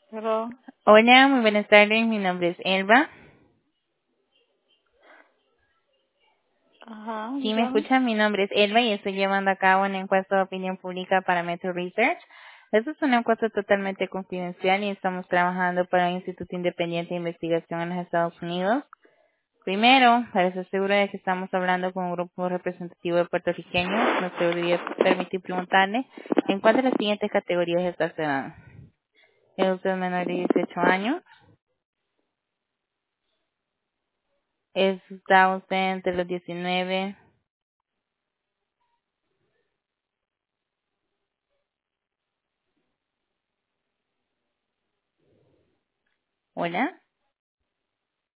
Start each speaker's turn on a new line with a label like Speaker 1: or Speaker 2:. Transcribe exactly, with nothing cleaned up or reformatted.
Speaker 1: Pero,
Speaker 2: Hola, muy buenas tardes. Mi nombre es Elba.
Speaker 1: ajá,
Speaker 2: Si me
Speaker 1: dígame.
Speaker 2: escuchan, mi nombre es Elba y estoy llevando a cabo una encuesta de opinión pública para Metro Research. Esta es una encuesta totalmente confidencial y estamos trabajando para un instituto independiente de investigación en los Estados Unidos. Primero, para estar seguro de que estamos hablando con un grupo representativo de puertorriqueños, nos debería permitir preguntarle en cuál de las siguientes categorías está se dan. ¿Es usted menor de dieciocho años? ¿Está usted entre los diecinueve? Hola.